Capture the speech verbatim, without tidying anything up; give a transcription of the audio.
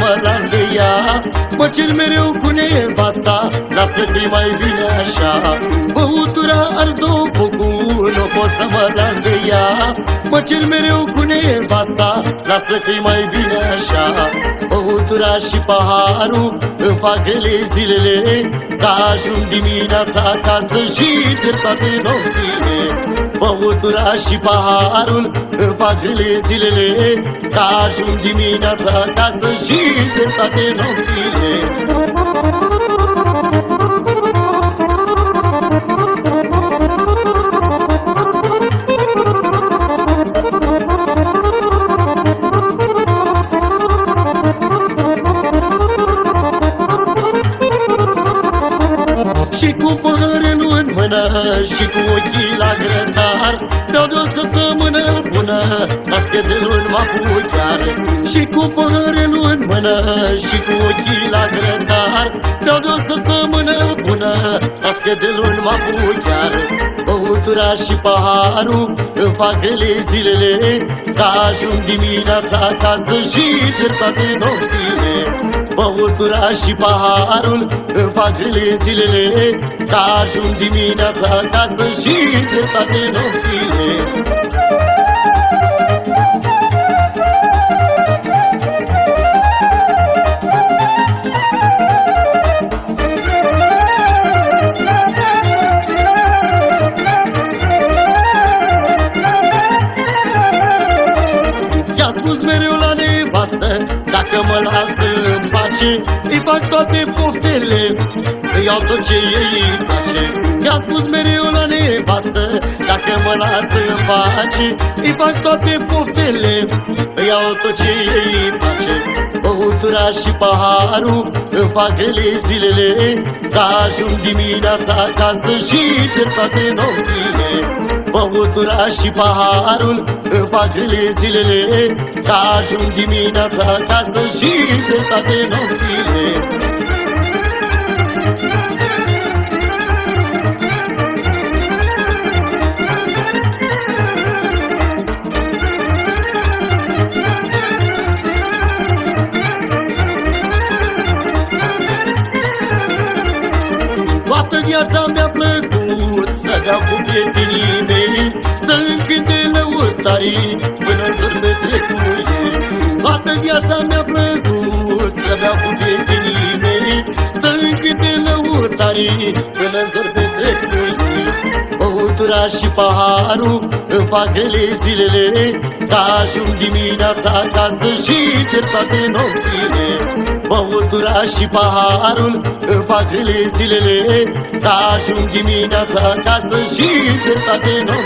mă las de ea. Mă cer mereu cu nevasta, lasă că-i mai bine așa. Băutura arzi-o focul, nu pot să mă las de ea. Mă cer mereu cu nevasta, lasă că-i mai bine așa. Băutura și paharul îmi fac grele zilele, că ajung dimineața acasă și pierd toate nopțile. Băutura și paharul îmi fac grele zilele, că ajung dimineața acasă și pierd toate nopțile. Și cu păhărelul în mână și cu ochii la grătar, beau de o săptămână bună, las că de luni mă apuc chiar. Și cu păhărelul în mână și cu ochii la grătar, beau de o săptămână bună, las că de luni mă apuc chiar. Băutura și paharul îmi fac grele zilele, că ajung dimineața acasă și pierd toate nopțile. Băutura și paharul îmi fac grele zilele, că ajung dimineața acasă și pierd toate nopțile. I-a spus mereu la nevastă, dacă mă lasă în pace, îi fac toate poftele, îi iau tot ce ei îi place. I-a spus mereu la nevastă, dacă mă lasă în pace, îi fac toate poftele, îi iau tot ce ei îi place. Băutura și paharul îmi fac grele zilele, că ajung dimineața acasă și pierd toate nopțile. Băutura și paharul îmi fac grele zilele, că ajung dimineața acasă și pierd toate nopțile. Toată viața mi-a plăcut să beau cu prietenii mei, să încânte lăutarii până zor petrec cu ei. Toată viața mi-a plăcut să beau cu prietenii mei, să încânte lăutarii până zor petrec cu ei. Băutura și paharul îmi fac grele zilele, că ajung dimineața acasă și pierd toate nopțile. Băutura și paharul îmi fac grele zilele, că ajung dimineața acasă și pierd toate nopțile.